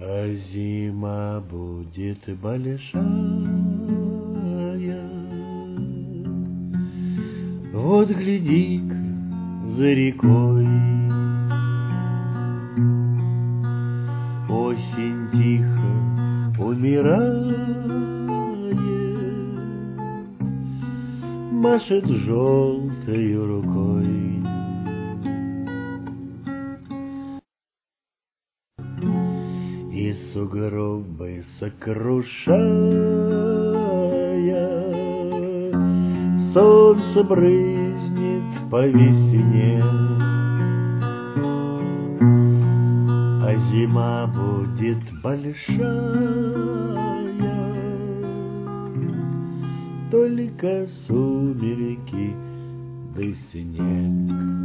А зима будет большая. Вот гляди-ка за рекой, осень тихо умирает, машет желтою рукой. И сугробы сокрушая, солнце брызнет по весне, а зима будет большая, только сумерки да снег.